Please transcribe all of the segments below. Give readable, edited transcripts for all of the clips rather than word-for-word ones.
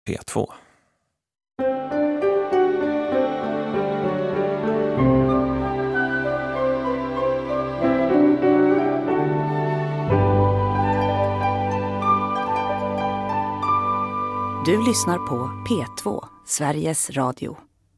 P2. Du lyssnar på P2, Sveriges Radio.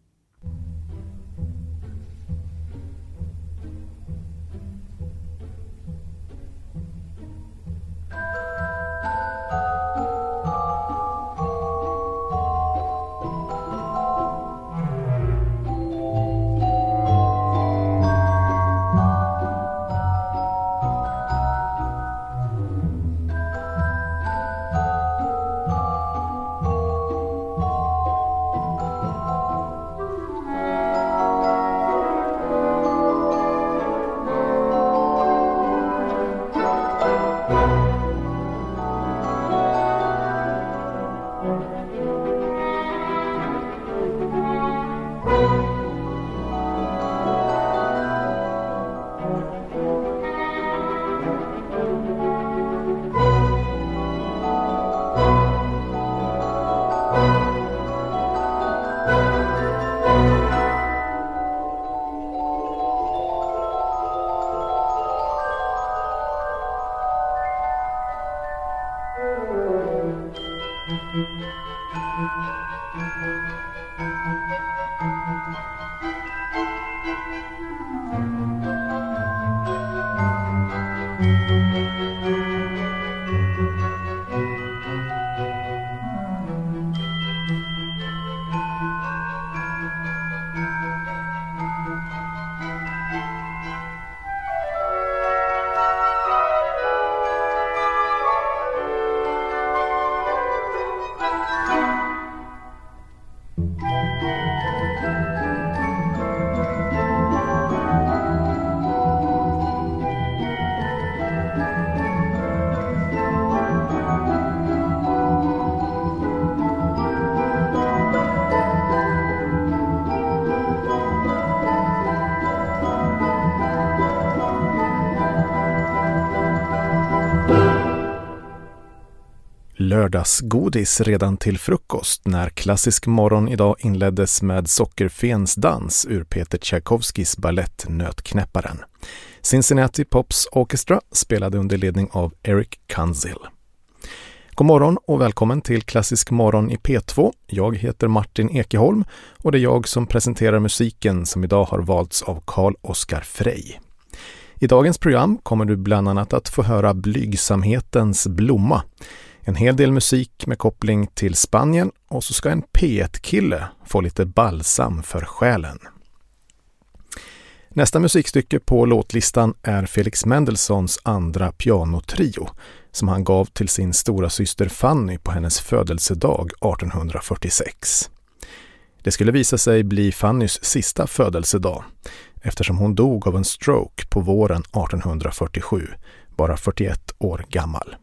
Lördagsgodis redan till frukost när klassisk morgon idag inleddes med sockerfens dans ur Peter Tchaikovskys ballett Nötknäpparen. Cincinnati Pops Orchestra spelade under ledning av Eric Kanzil. God morgon och välkommen till Klassisk morgon i P2. Jag heter Martin Ekeholm och det är jag som presenterar musiken som idag har valts av Carl Oskar Frey. I dagens program kommer du bland annat att få höra Blygsamhetens blomma. En hel del musik med koppling till Spanien och så ska en P1-kille få lite balsam för själen. Nästa musikstycke på låtlistan är Felix Mendelssohns andra pianotrio som han gav till sin stora syster Fanny på hennes födelsedag 1846. Det skulle visa sig bli Fannys sista födelsedag eftersom hon dog av en stroke på våren 1847, bara 41 år gammal.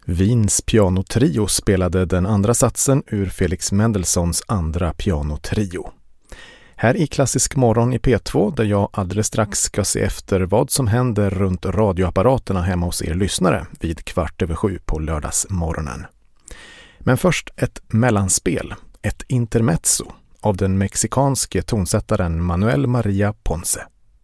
Wiens pianotrio spelade den andra satsen ur Felix Mendelssohns andra pianotrio. Här i Klassisk morgon i P2 där jag alldeles strax ska se efter vad som händer runt radioapparaterna hemma hos er lyssnare vid 6:15 på lördagsmorgonen. Men först ett mellanspel, ett intermezzo av den mexikanske tonsättaren Manuel María Ponce.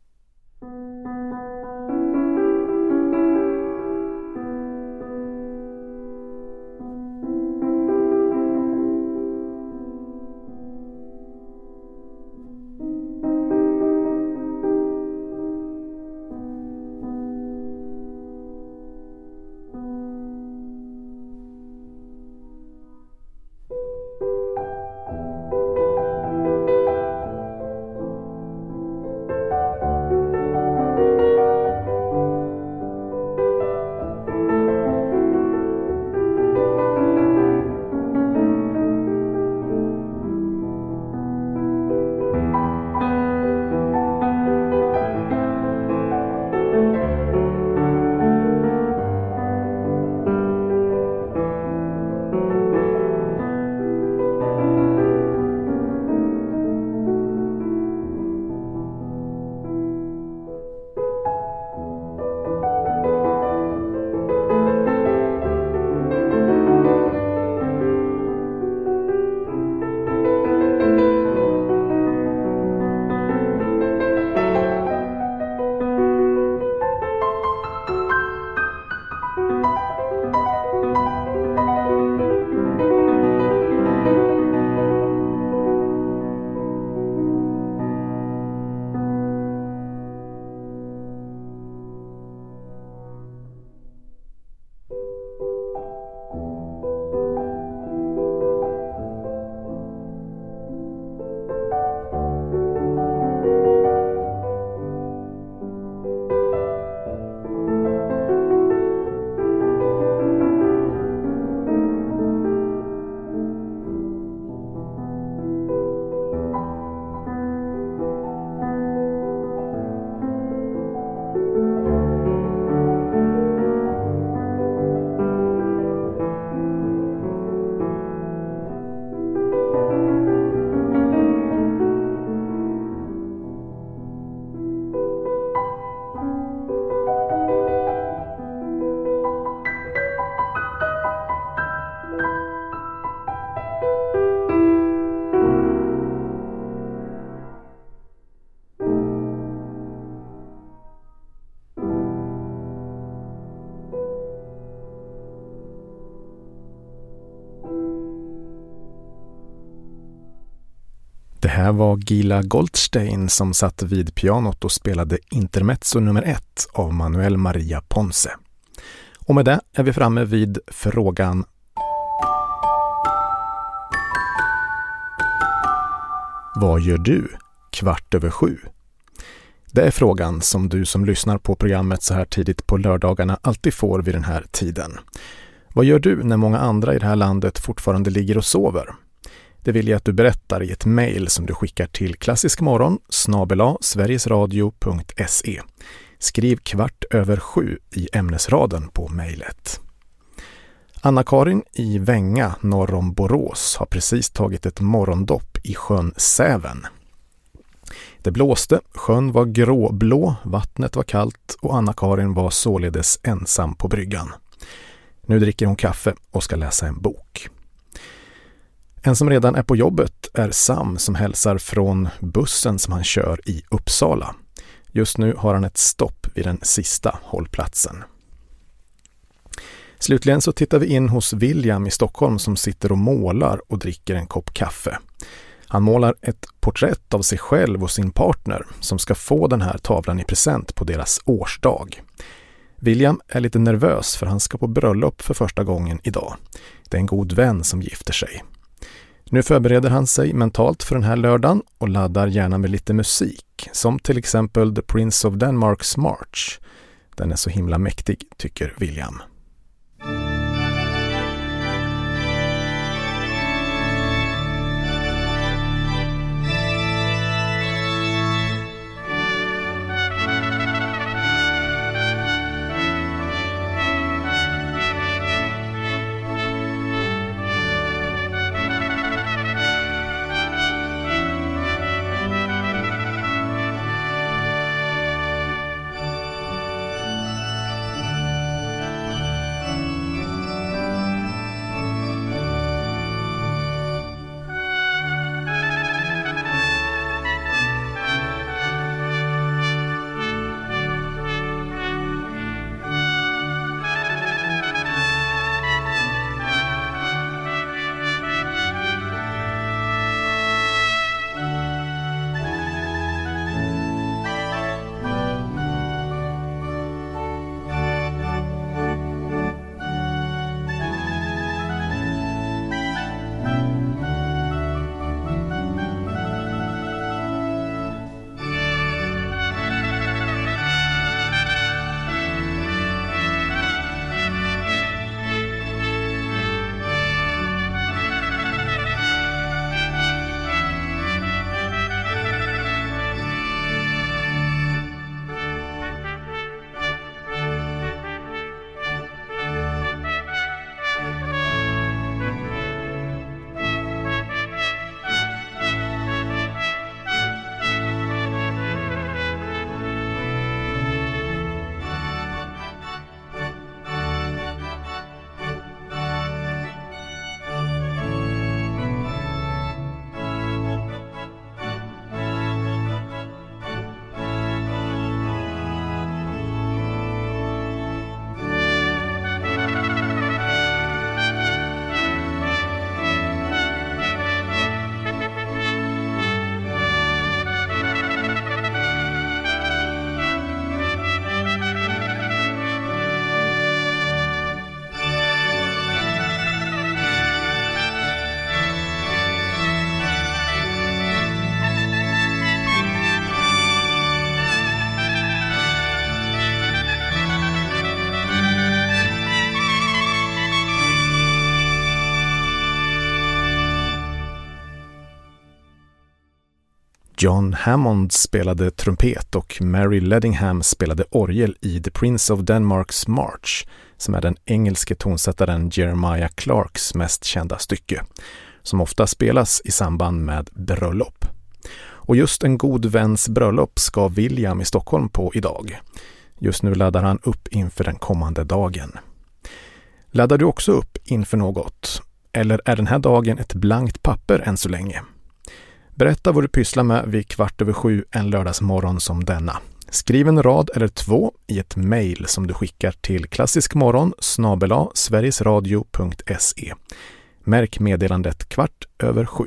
Det här var Gila Goldstein som satt vid pianot och spelade intermezzo nummer 1 av Manuel María Ponce. Och med det är vi framme vid frågan: vad gör du 6:15? Det är frågan som du som lyssnar på programmet så här tidigt på lördagarna alltid får vid den här tiden. Vad gör du när många andra i det här landet fortfarande ligger och sover? Det vill jag att du berättar i ett mejl som du skickar till klassiskmorgon@sverigesradio.se. Skriv 6:15 i ämnesraden på mejlet. Anna-Karin i Vänga norr om Borås har precis tagit ett morgondopp i sjön Säven. Det blåste, sjön var gråblå, vattnet var kallt och Anna-Karin var således ensam på bryggan. Nu dricker hon kaffe och ska läsa en bok. En som redan är på jobbet är Sam som hälsar från bussen som han kör i Uppsala. Just nu har han ett stopp vid den sista hållplatsen. Slutligen så tittar vi in hos William i Stockholm som sitter och målar och dricker en kopp kaffe. Han målar ett porträtt av sig själv och sin partner som ska få den här tavlan i present på deras årsdag. William är lite nervös för han ska på bröllop för första gången idag. Det är en god vän som gifter sig. Nu förbereder han sig mentalt för den här lördagen och laddar gärna med lite musik, som till exempel The Prince of Denmark's March. Den är så himla mäktig, tycker William. John Hammond spelade trumpet och Mary Ledingham spelade orgel i The Prince of Denmark's March, som är den engelske tonsättaren Jeremiah Clarks mest kända stycke, som ofta spelas i samband med bröllop. Och just en god väns bröllop ska William i Stockholm på idag. Just nu laddar han upp inför den kommande dagen. Laddar du också upp inför något? Eller är den här dagen ett blankt papper än så länge? Berätta vad du pysslar med vid 6:15 en lördagsmorgon som denna. Skriv en rad eller 2 i ett mejl som du skickar till klassiskmorgon@sverigesradio.se. Märk meddelandet 6:15.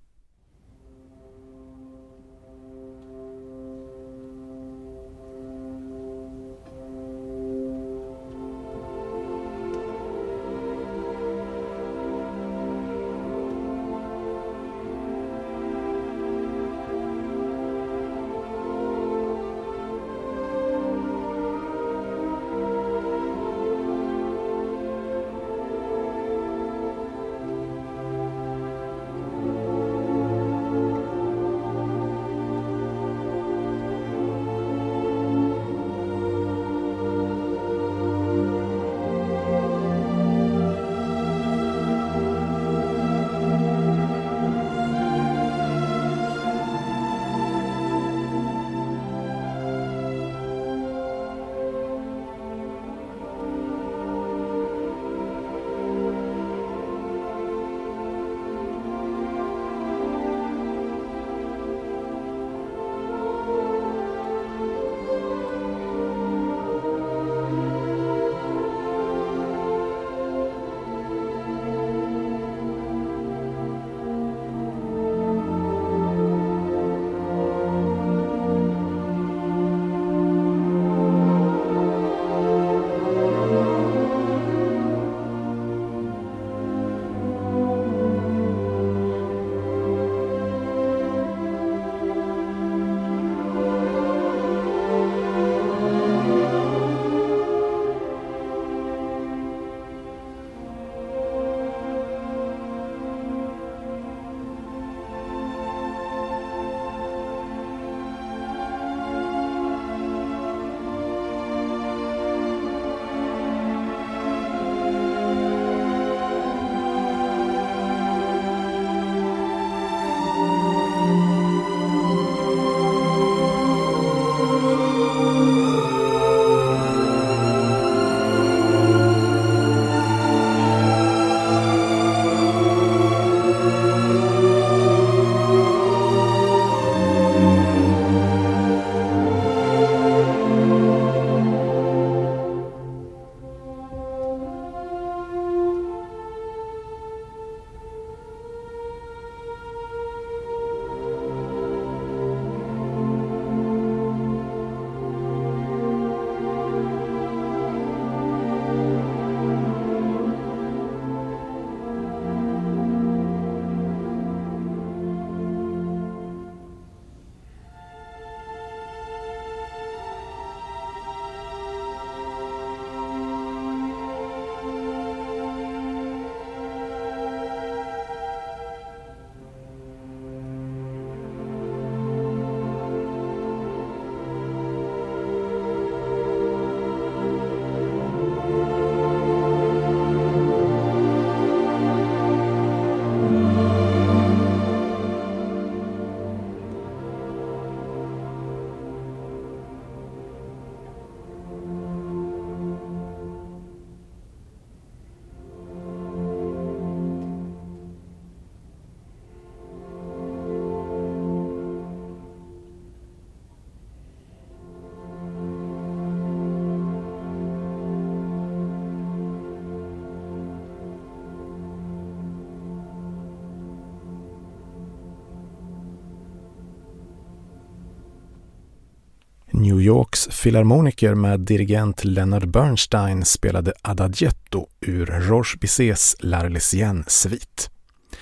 New Yorks filharmoniker med dirigent Leonard Bernstein spelade Adagietto ur Roche Bissets L'Arlésienne-svit.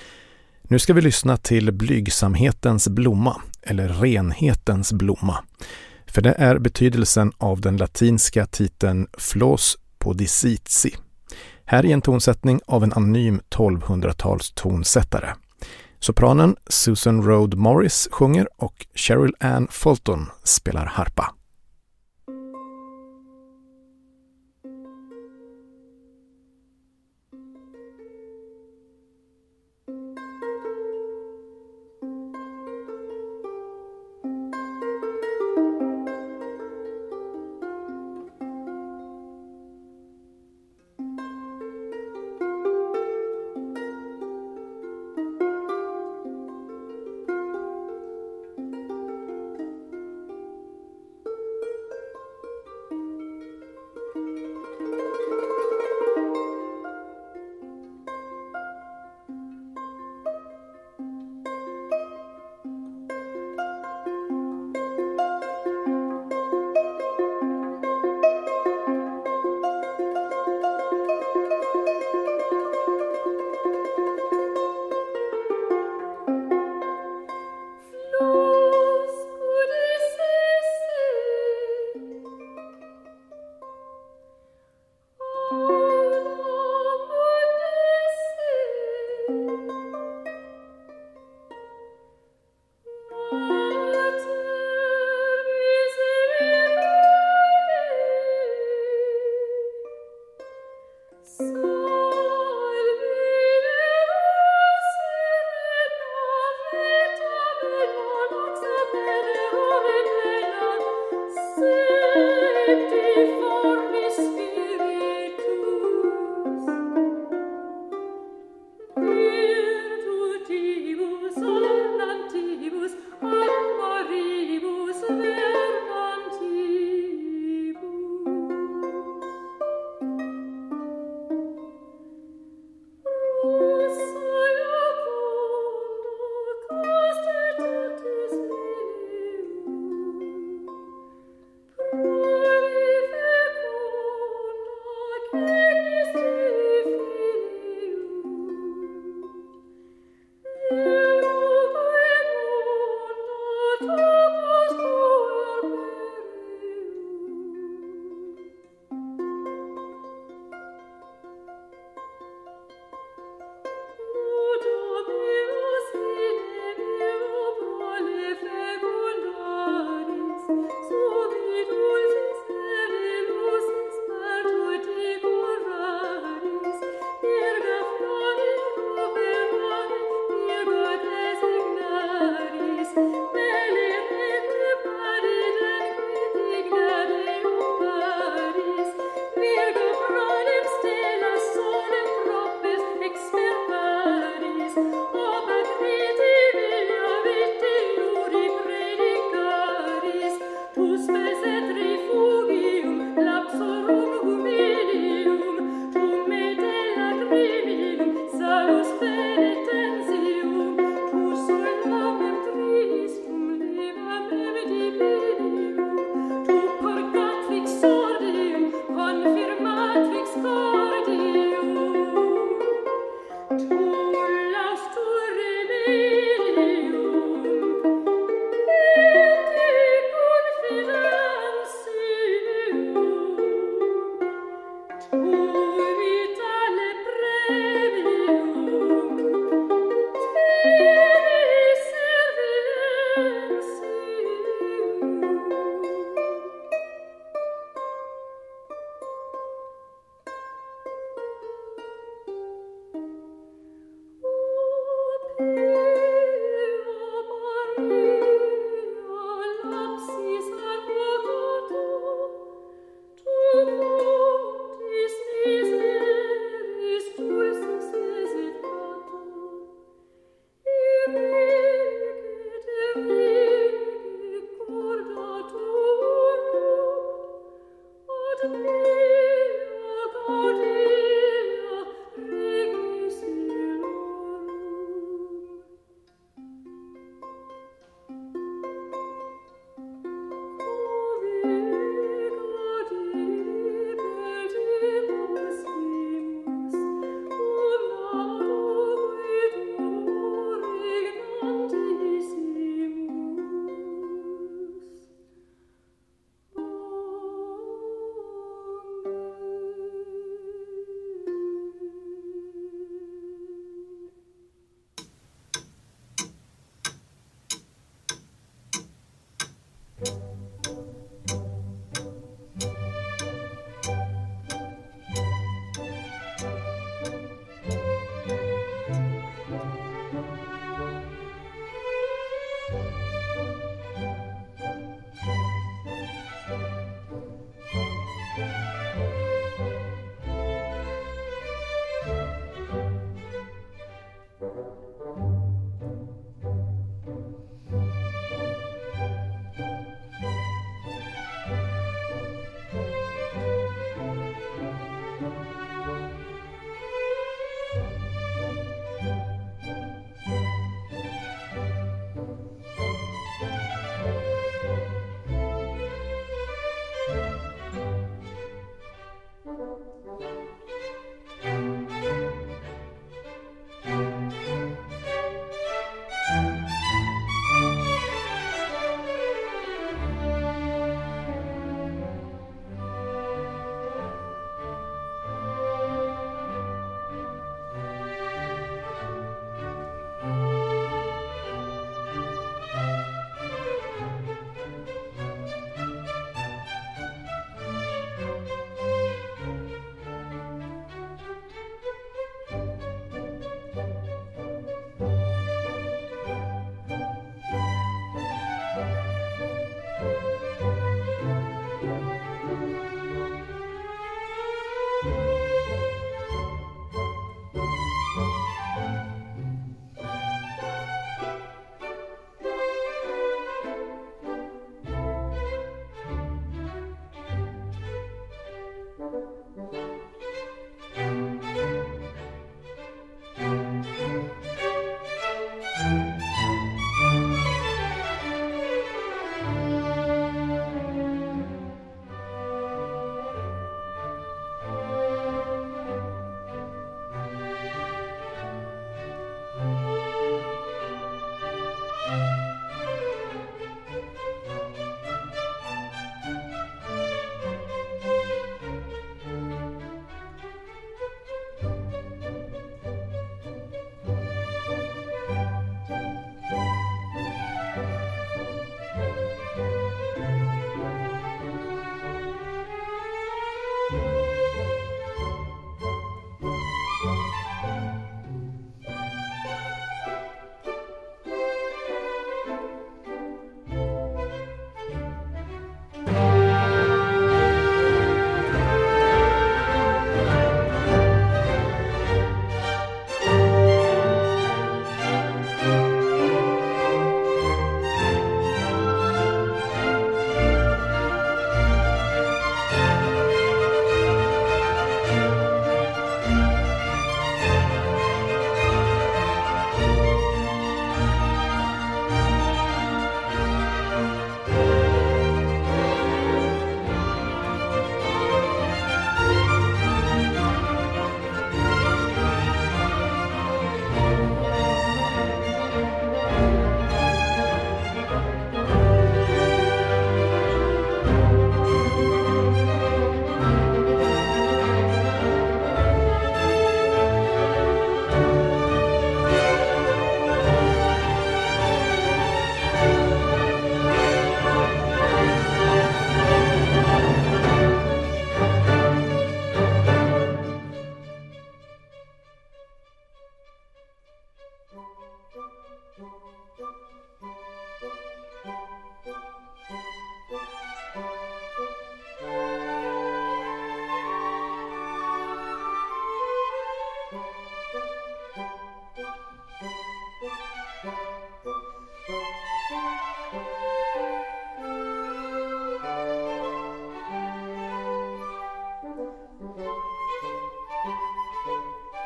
Nu ska vi lyssna till blygsamhetens blomma, eller renhetens blomma. För det är betydelsen av den latinska titeln Flos Podicitsi. Här är en tonsättning av en anonym 1200-tals tonsättare. Sopranen Susan Rhodes Morris sjunger och Cheryl Ann Fulton spelar harpa.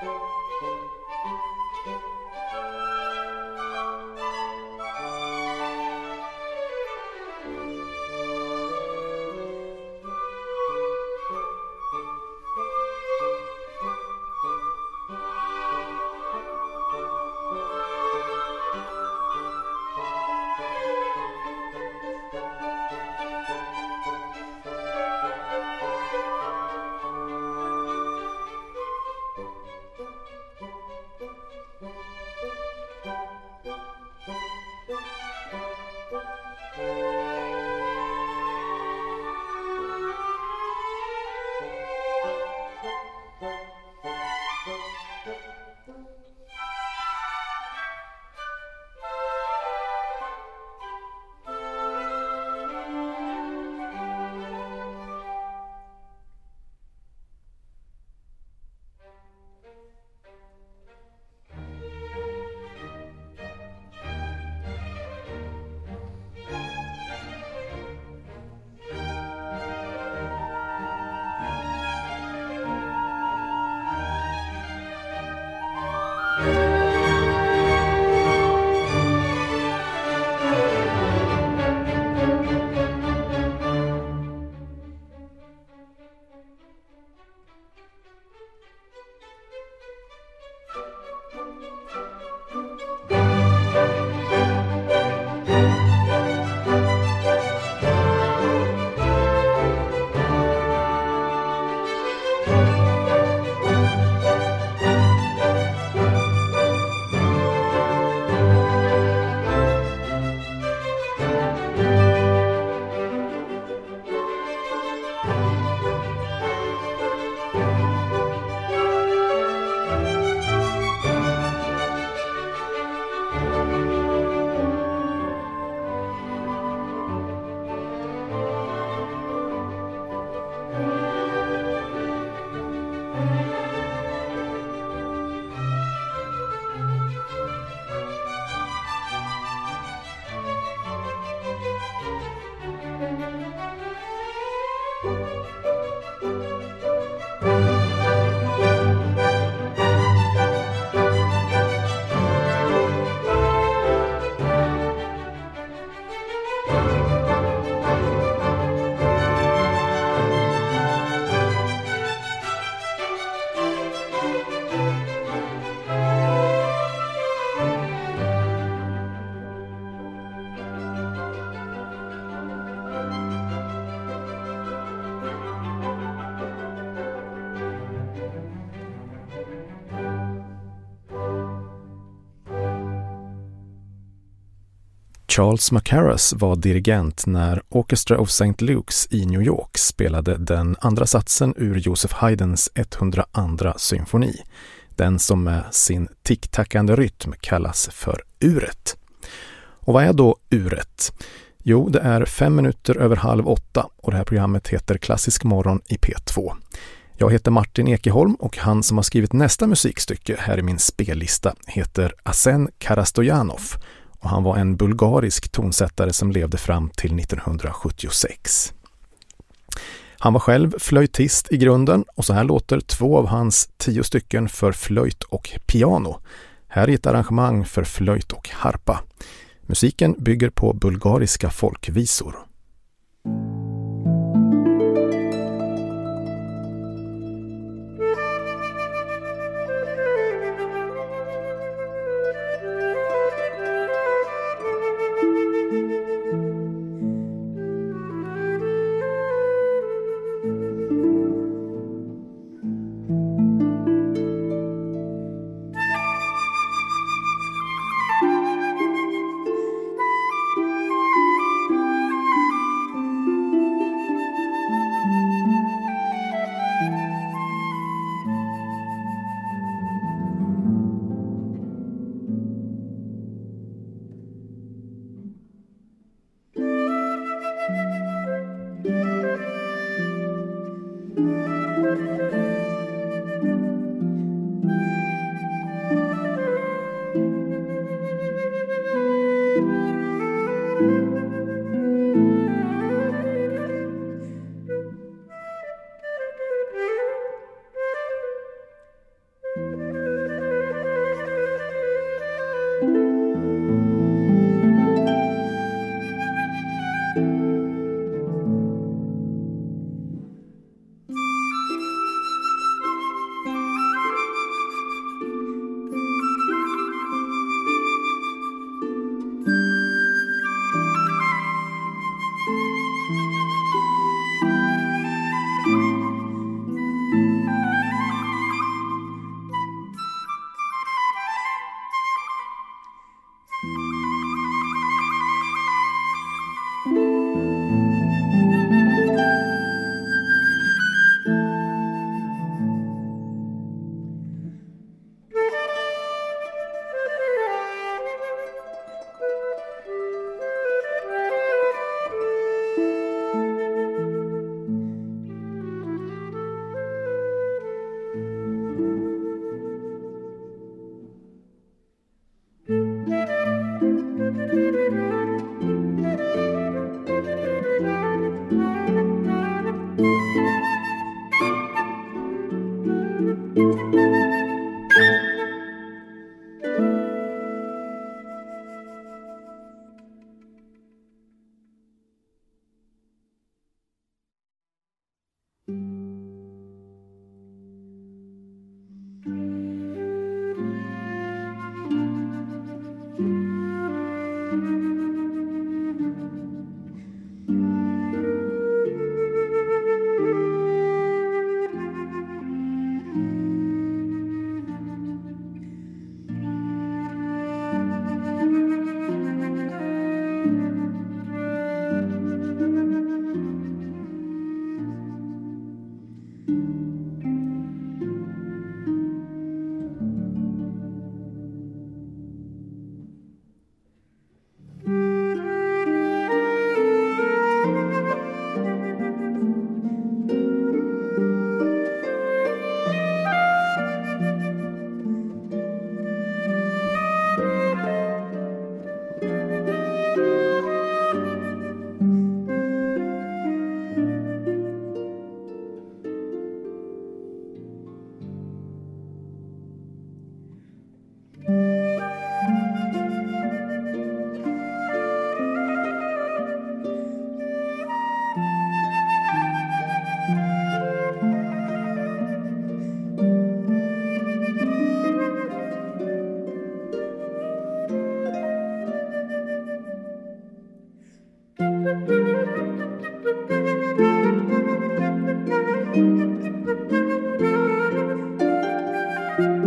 Charles Mackerras var dirigent när Orchestra of St. Luke's i New York spelade den andra satsen ur Joseph Haydns 102 symfoni, den som med sin ticktackande rytm kallas för uret. Och vad är då uret? Jo, det är 5 minuter över 7:30 och det här programmet heter Klassisk morgon i P2. Jag heter Martin Ekeholm och han som har skrivit nästa musikstycke här i min spellista heter Arsen Karastojanov. Och han var en bulgarisk tonsättare som levde fram till 1976. Han var själv flöjtist i grunden och så här låter 2 av hans 10 stycken för flöjt och piano. Här är ett arrangemang för flöjt och harpa. Musiken bygger på bulgariska folkvisor.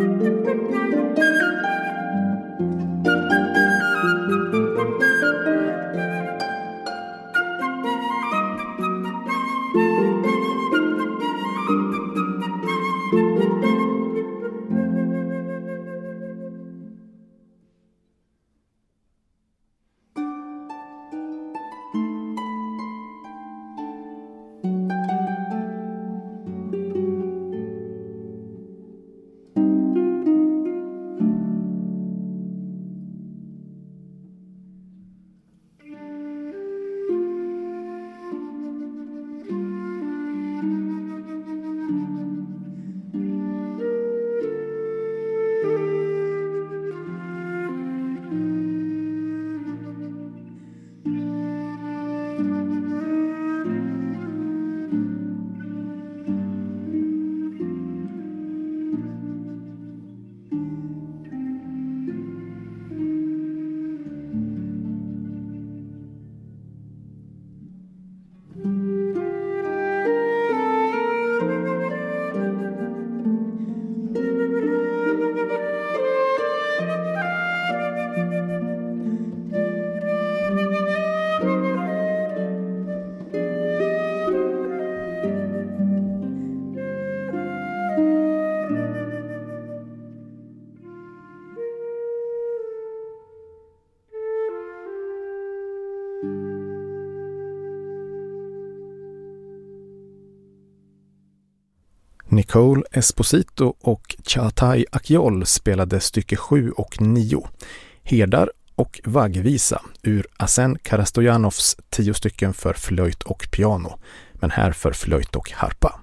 Nicole Esposito och Çağatay Akyol spelade stycke 7 och 9, Herdar och vaggvisa ur Asen Karastojanovs 10 stycken för flöjt och piano, men här för flöjt och harpa.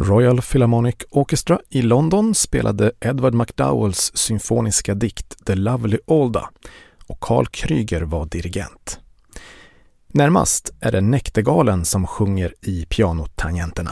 Royal Philharmonic Orchestra i London spelade Edward MacDowells symfoniska dikt The Lovely Alda och Carl Krüger var dirigent. Närmast är det Näktergalen som sjunger i pianotangenterna.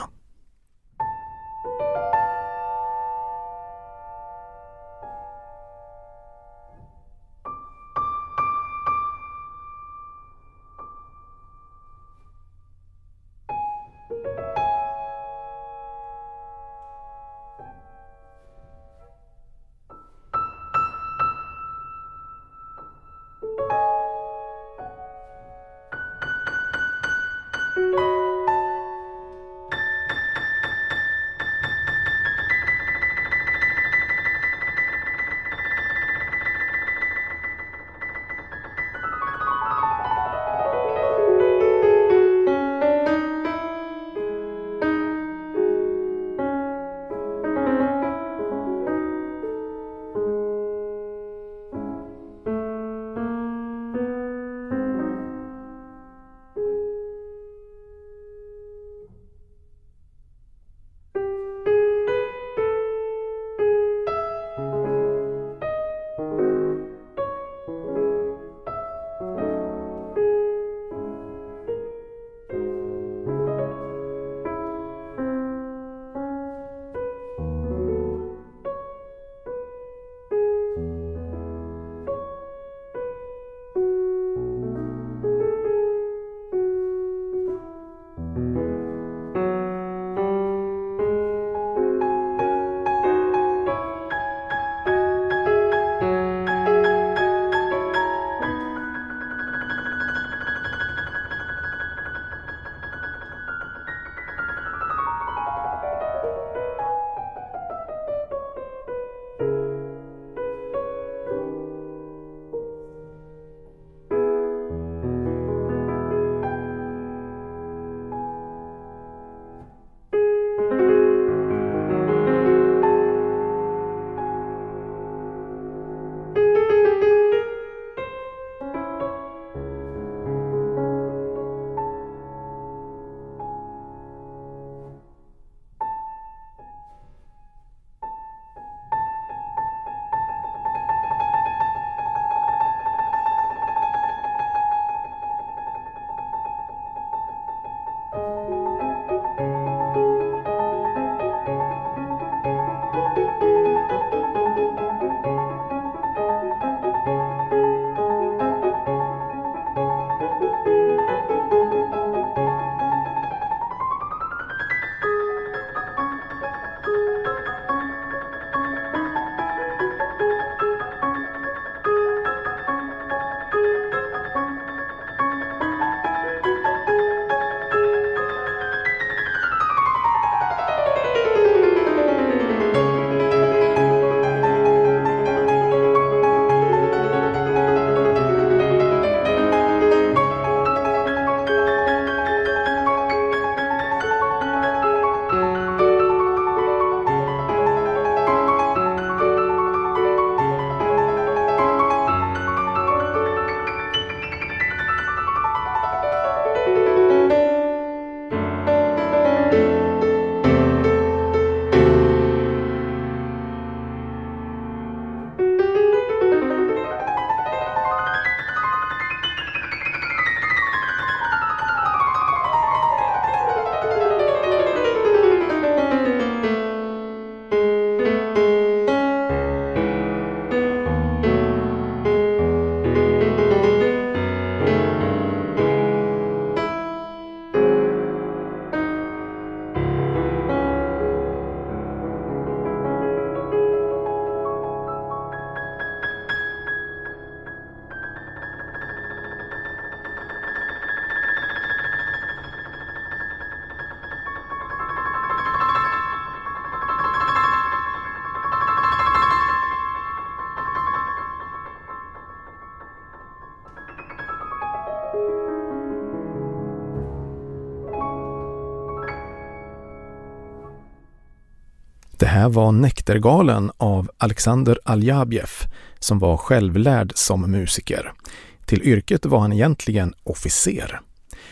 Det här var Näktergalen av Alexander Aljabjev som var självlärd som musiker. Till yrket var han egentligen officer.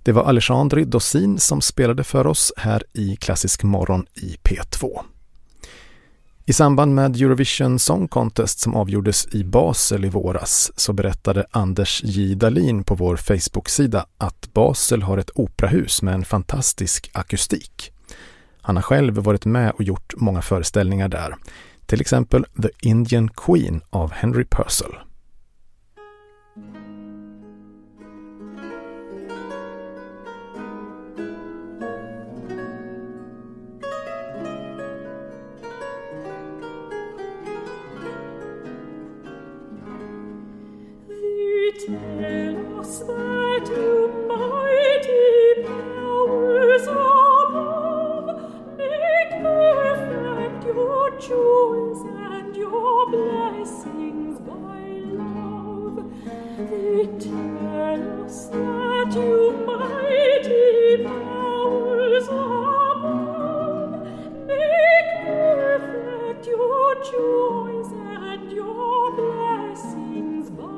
Det var Alexandre Dossin som spelade för oss här i Klassisk morgon i P2. I samband med Eurovision Song Contest som avgjordes i Basel i våras så berättade Anders J. Dahlin på vår Facebook-sida att Basel har ett operahus med en fantastisk akustik. Han har själv varit med och gjort många föreställningar där, till exempel The Indian Queen av Henry Purcell. Tell us that you mighty powers above make perfect your joys and your blessings by love. They tell us that you mighty powers above make perfect your joys and your blessings by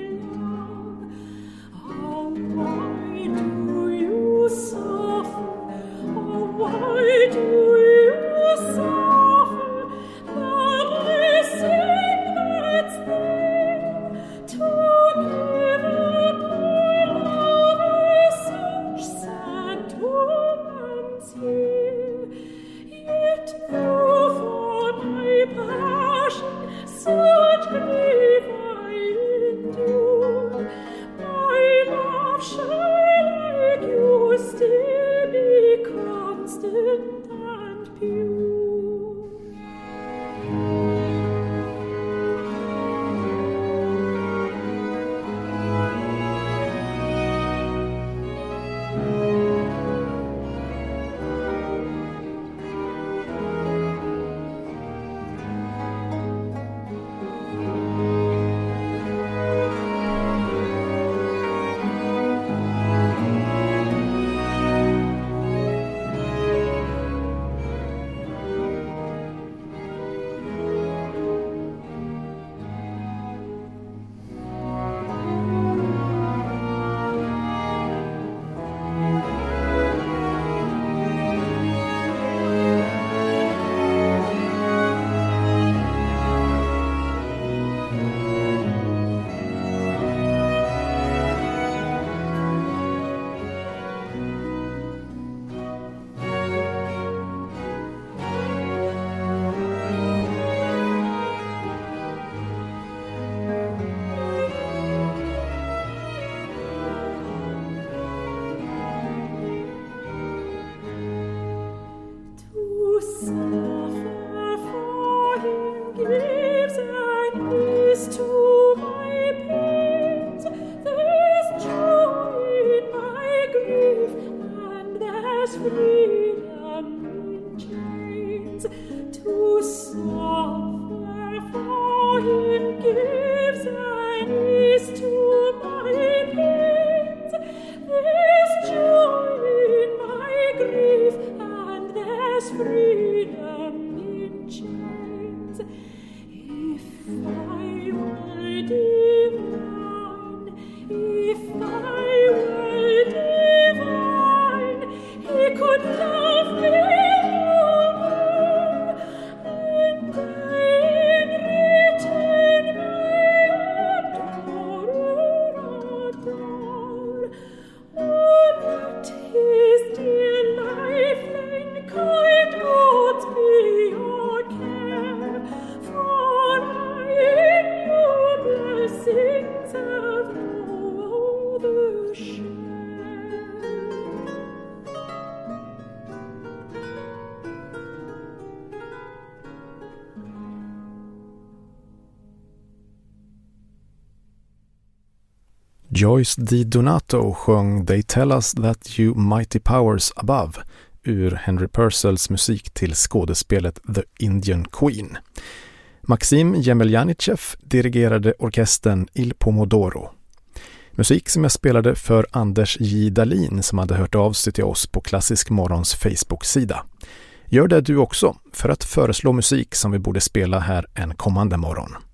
why do you suffer? Oh, why do you suffer? That I sing that's there to give a poor lover such sad torments here. Yet though for my passion such grief I endure, my love shall like you still be constant and pure. Joyce DiDonato sjöng They Tell Us That You Mighty Powers Above ur Henry Purcells musik till skådespelet The Indian Queen. Maxim Jemeljanichev dirigerade orkestern Il Pomodoro. Musik som jag spelade för Anders J. Dahlin som hade hört av sig till oss på Klassisk morgons Facebook-sida. Gör det du också för att föreslå musik som vi borde spela här en kommande morgon.